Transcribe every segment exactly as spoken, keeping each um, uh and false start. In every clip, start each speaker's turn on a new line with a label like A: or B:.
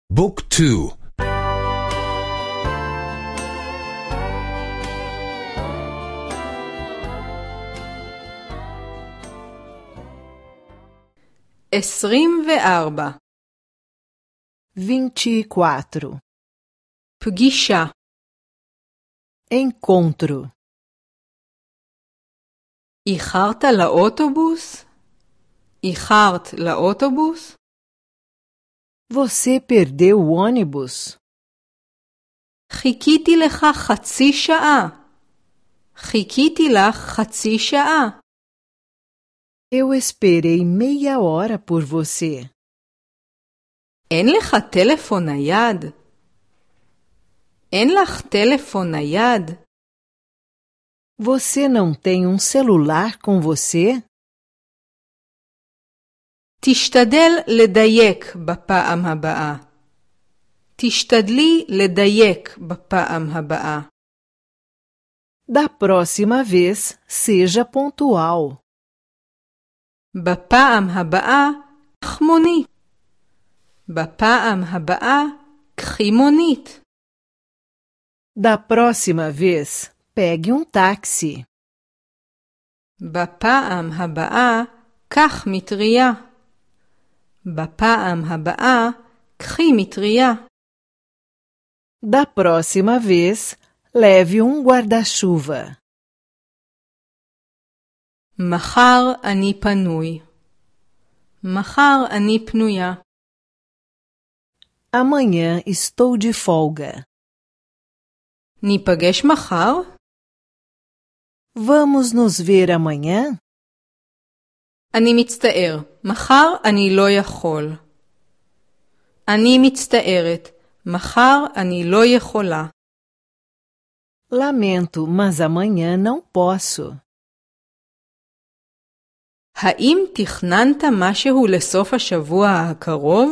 A: بوك تو.
B: עשרים וארבע.
C: vinte e quatro.
B: פגישה.
C: Encontro.
B: איחרת לאוטובוס? איחרת לאוטובוס?
C: Você perdeu o ônibus?
B: חיכיתי לך חצי שעה. חיכיתי לך חצי שעה.
C: Eu esperei meia hora por você.
B: אין לך טלפון נייד? אין לך טלפון נייד?
C: Você não tem um celular com você?
B: תשתדל לדייק בפעם הבאה. תשתדלי לדייק בפעם הבאה.
C: Da próxima vez, seja pontual.
B: בפעם הבאה, קח מונית. בפעם הבאה, קחי מונית.
C: Da próxima vez, pegue um táxi.
B: בפעם הבאה, קח מטריה. בפעם הבאה, קחי מטריה.
C: Da próxima vez, leve um guarda-chuva.
B: מחר אני פנוי. מחר אני פנויה.
C: Amanhã estou de folga.
B: ניפגש מחר?
C: Vamos nos ver amanhã?
B: אני מצטער, מחר אני לא יכול. אני מצטערת, מחר אני לא יכולה.
C: Lamento, mas amanhã não posso.
B: האם תכננת משהו לסוף השבוע הקרוב?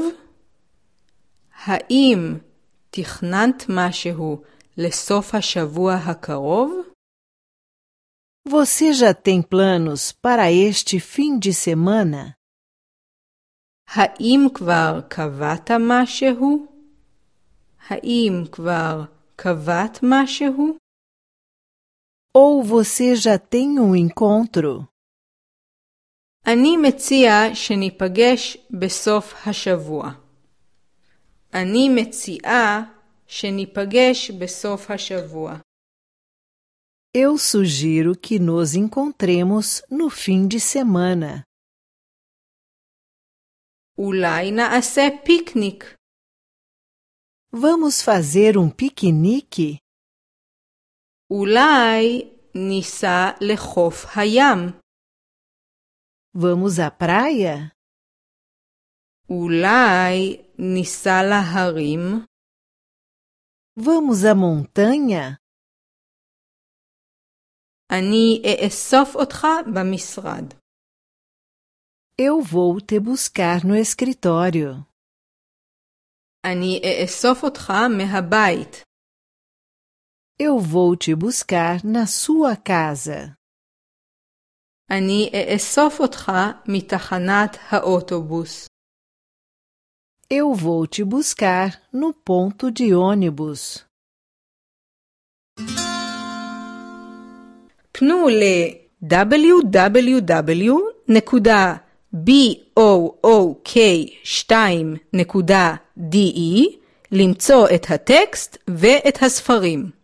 B: האם תכננת משהו לסוף השבוע הקרוב?
C: Você já tem planos para este fim de semana?
B: האם כבר קבעת משהו? האם כבר קבעת משהו?
C: Ou você já tem um encontro?
B: אני מציע שניפגש בסוף השבוע. אני מציעה שניפגש בסוף השבוע.
C: Eu sugiro que nos encontremos no fim de semana.
B: אולי נעשה פיקניק.
C: Vamos fazer um piquenique?
B: אולי ניסע לחוף הים.
C: Vamos à praia?
B: אולי ניסע להרים.
C: Vamos à montanha?
B: אני אאסוף אותך במשרד.
C: Eu vou te buscar no escritório.
B: אני אאסוף אותך מהבית.
C: Eu vou te buscar na sua casa.
B: אני אאסוף אותך מתחנת האוטובוס.
C: Eu vou te buscar no ponto de ônibus.
B: פנו ל-דאבליו דאבליו דאבליו נקודה בוק שתיים נקודה די למצוא את הטקסט ואת הספרים.